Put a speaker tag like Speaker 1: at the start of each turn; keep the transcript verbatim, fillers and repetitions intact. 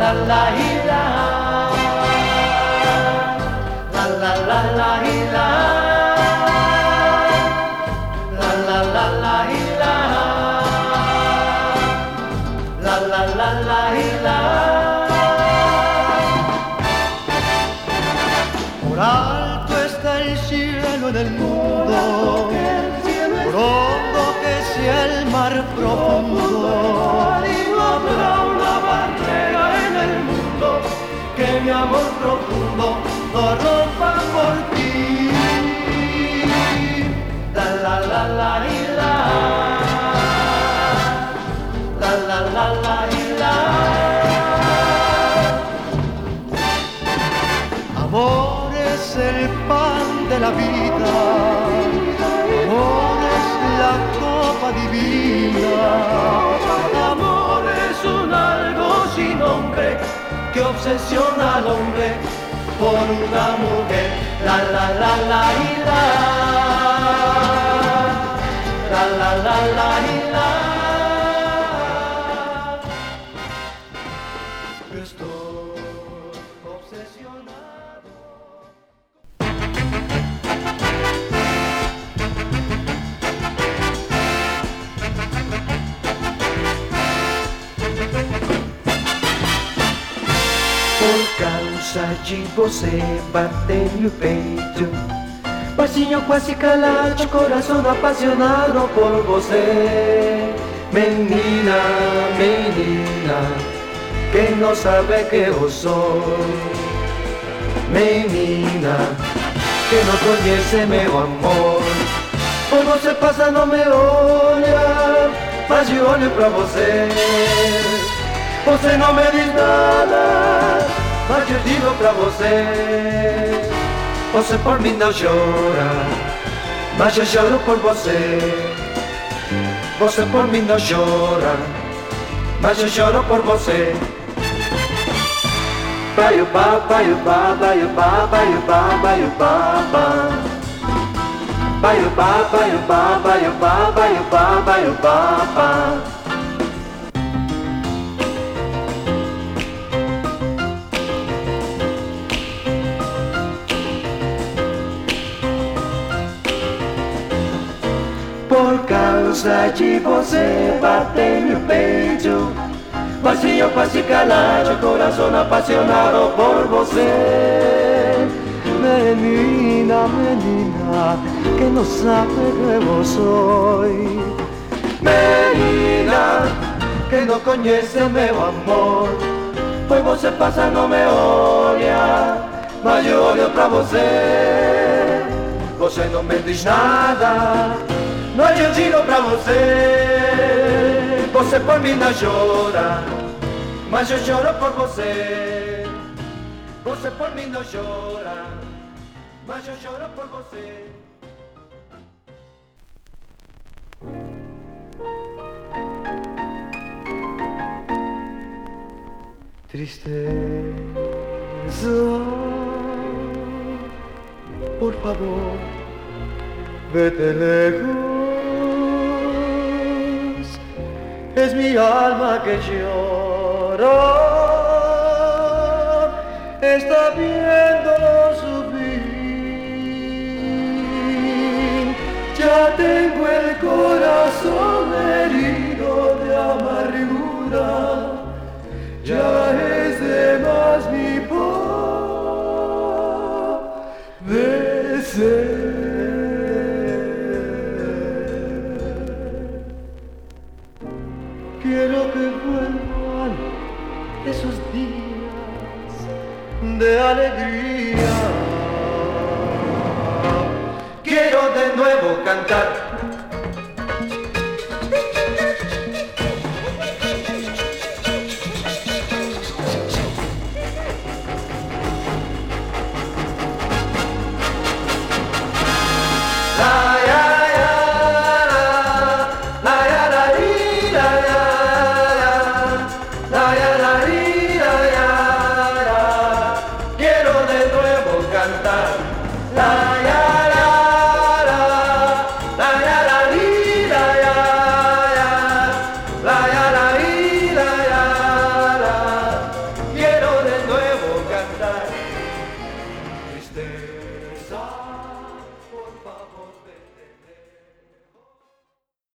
Speaker 1: la la y la, la la la la y la, la la la la y la, la la la la y la. Por alto está el cielo en el mundo, por hondo que sea el mar profundo, no habrá una barrera en el mundo que mi amor profundo no rompa por ti. La la la la y la, la la la la y la. Amor es el pan de la vida, amor es la copa divina, amor es un algo sin nombre que obsesiona al hombre por una mujer. La la la la y la, la la la la y la. Estoy obsesionado. Por causa de você bater no peito, baixinho quase calado, coração apaixonado por você. Menina, menina, quem não sabe que eu sou. Menina, que não conhece meu amor. Por você passa, não me olha, mas eu olho pra você. Você não me diz nada, mas eu digo pra você. Você por mim não chora, mas eu choro por você. Você por mim não chora, mas eu choro por você. Baio ba, baio ba, baio ba, baio ba, baio ba, ba. Baio ba, baio ba, baio ba, baio ba, baio ba, ba. Por causa de você bater no peito, baixinho quase calado, coração apaixonado por você. Menina, menina, que não sabe que eu sou. Menina, que não conhece meu amor. Pois você passa, não me olha, mas eu olho pra você. Você não me diz nada, mas eu digo pra você. Você por mim não chora, mas eu choro por você. Você por mim não chora, mas eu choro por você. Tristeza, por favor, vete lejos. Es mi alma que llora, está viendo su fin. Ya tengo el corazón herido de amargura, ya es de más mi padecer. Quiero que vuelvan esos días de alegría. Quiero de nuevo cantar